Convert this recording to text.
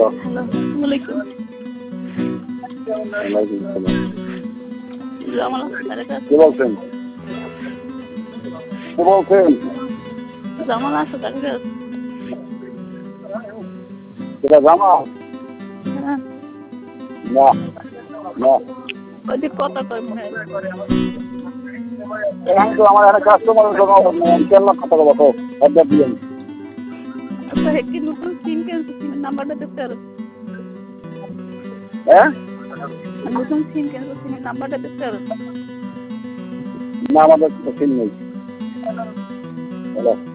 Hello. Hello, আসসালামু আলাইকুম। ওয়ালাইকুম আসসালাম। জামাল আছে তার কাছে? কে বলছেন? কে বলছেন? জামাল আছে তার কাছে? এটা জামা? হ্যাঁ, না, না। ওই যে কথা কয় মনে হয়। এখানে তো আমার একটা কাস্টমারের জন্য কেমন কথা বলবো? অর্ডার দিলেন। আচ্ছা, হে কি নতুন সিম কিনছে? সিমের নাম্বারটা দিতে পারো? হ্যাঁ? নতুন সিম কিনছে, সিমের নাম্বারটা দিতে পারো? না, আমাদের তো সিম নেই। হ্যালো।